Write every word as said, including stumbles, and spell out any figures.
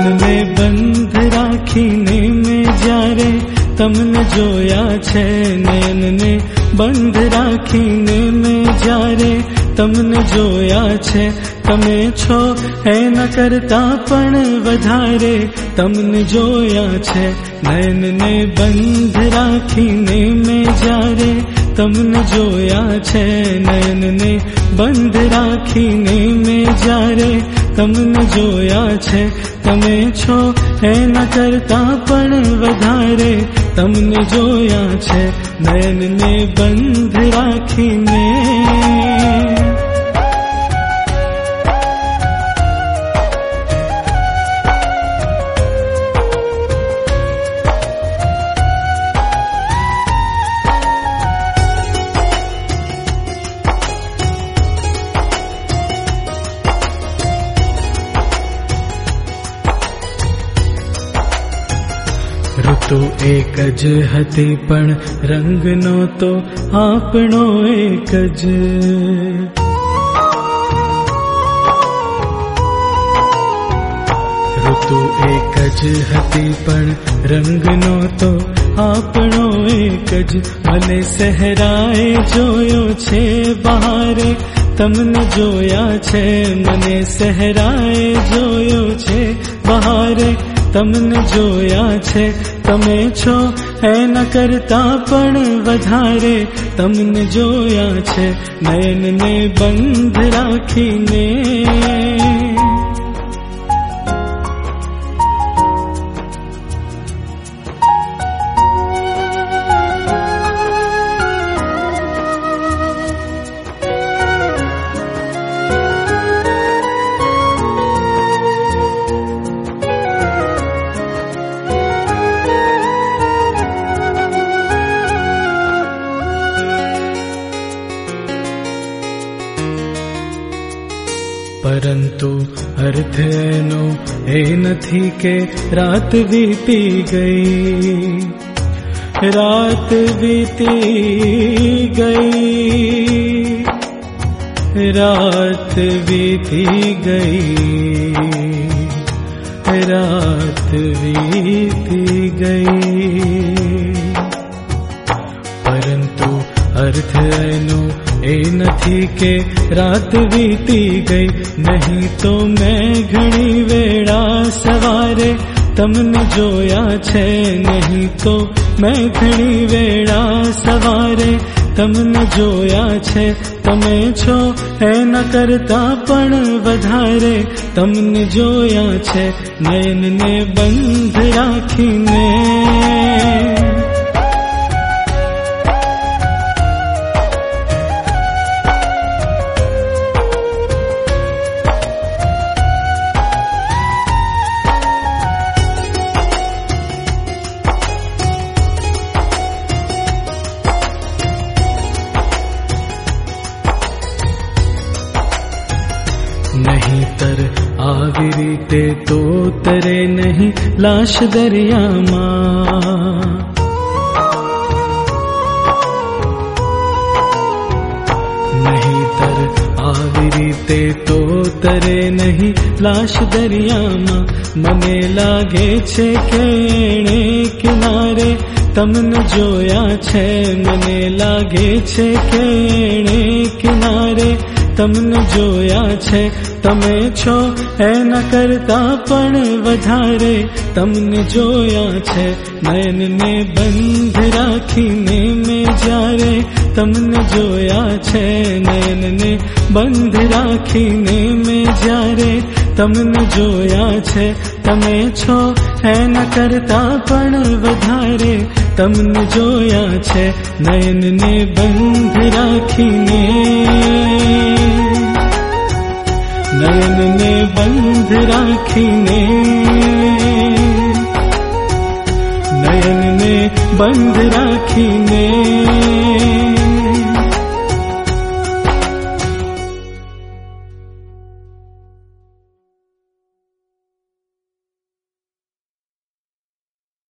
ને બંધ રાખીને મેં જ્યારે તમને જોયા છે, નયનને બંધ રાખીને મેં જ્યારે તમને જોયા છે, તમે છો એના કરતા પણ વધારે તમને જોયા છે. નયનને બંધ રાખીને મેં જ્યારે તમને જોયા છે, નયનને બંધ રાખીને મેં જ્યારે તમને જોયા છે, તમે છો એના કરતા પણ વધારે તમને જોયા છે. નયનને બંધ રાખીને ઋતુ એક જ હતી પણ રંગનો તો આપણો એક જ. ઋતુ એક જ હતી પણ રંગનો તો આપણો એક જ. મને સહેરાએ જોયો છે બહારે તમને જોયા છે, મને સહેરાએ જોયો છે બહારે તમને જોયા છે, તમે છો એના કરતા પણ વધારે તમને જોયા છે. નયનને બંધ રાખીને પરંતુ અર્થ એનો એ નથી કે રાત વીતી ગઈ, રાત વીતી ગઈ, રાત વીતી ગઈ, રાત વીતી ગઈ. પરંતુ અર્થ એનો એ નથી કે રાત વીતી ગઈ, નહીં તો મેં ઘણી વેળા સવારે તમને જોયા છે, નહીં તો મેં ઘણી વેળા સવારે તમને જોયા છે, તમે છો એના કરતા પણ વધારે તમને જોયા છે. નયનને બંધ રાખીને નહીંતર આવી રીતે તો તરે નહીં લાશ દરિયામાં. નહીંતર આવી રીતે તો તરે નહીં લાશ દરિયામાં. મને લાગે છે કે એણે કિનારે તમને જોયા છે, મને લાગે છે કે એણે કિનારે તમને જોયા છે, તમે છો એના કરતા પણ વધારે તમને જોયા છે. નયનને બંધ રાખીને મેં જ્યારે તમને જોયા છે, નયનને બંધ રાખીને મેં જ્યારે તમને જોયા છે, તમે છો એના કરતા પણ વધારે તમને જોયા છે. નયનને બંધ રાખીને નયનને બંધ રાખીને નયનને બંધ રાખીને